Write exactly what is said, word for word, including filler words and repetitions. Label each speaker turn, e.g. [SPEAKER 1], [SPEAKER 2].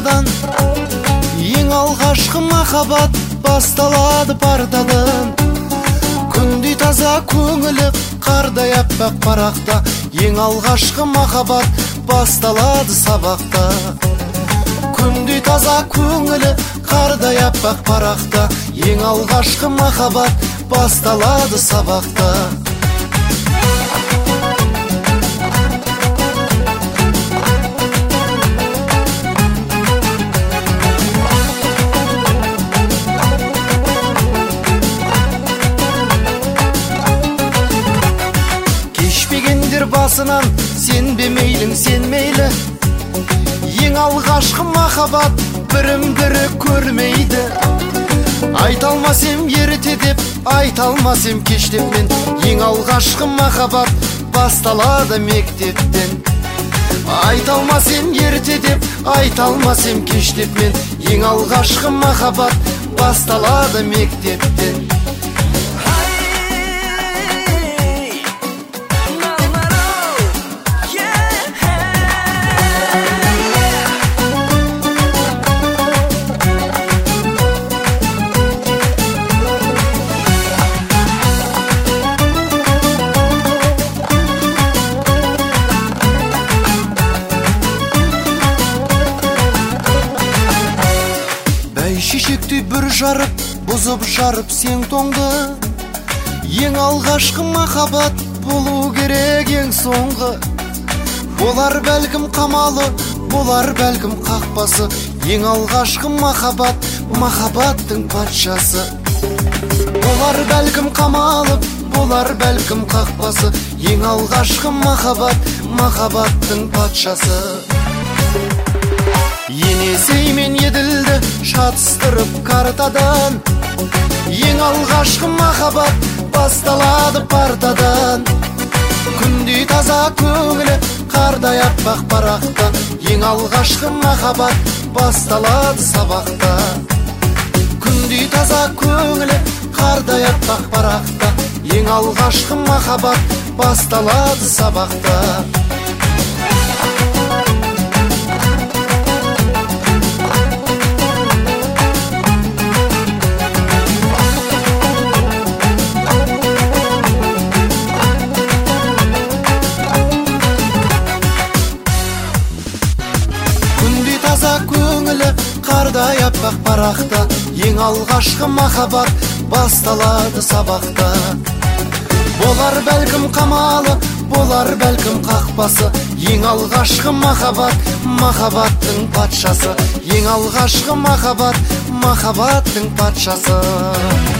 [SPEAKER 1] партадан, ең алғашқы махаббат басталады партадан. Күндей таза көңілі қардай аппақ парақта, ең алғашқы махаббат басталады сабақта. Күндей таза көңілі қардай аппақ парақта, ең алғашқы махаббат басталады сабақта. Кешпегендер басынан, сенбе мейлің сен мейлі, ең алғашқы махаббат бірін бірі көрмейді. Айта алмасым ерте деп, айта алмасым кеш деп мен, ең алғашқы махаббат басталады мектептен. Айта алмасым ерте деп, айта алмасым кеш деп мен, ең алғашқы махаббат басталады мектептен. Шешектей бір жарып, бұзып жарып сен тоңды, ең алғашқы махаббат болу керек ең соңғы. Болар бәлкім қамалы, болар бәлкім қақпасы, ең алғашқы махаббат махаббаттың патшасы. Болар бәлкім қамалы, болар бәлкім қақпасы, ең алғашқы махаббат махаббаттың патшасы. Енесей мен еділді шатыстырып картадан, ең алғашқы махаббат басталады партадан. Күндей таза көңілі қардай аппақ парақта, ең алғашқы махаббат басталады сабақта. Күндей таза көңілі қардай аппақ парақта, ең алғашқы махаббат басталады сабақта. Көңілі қардай аппақ парақта, ең алғашқы махаббат басталады сабақта. Болар бәлкім қамалы, болар бәлкім қақпасы, ең алғашқы махаббат махаббаттың патшасы. Ең алғашқы махаббат махаббаттың патшасы.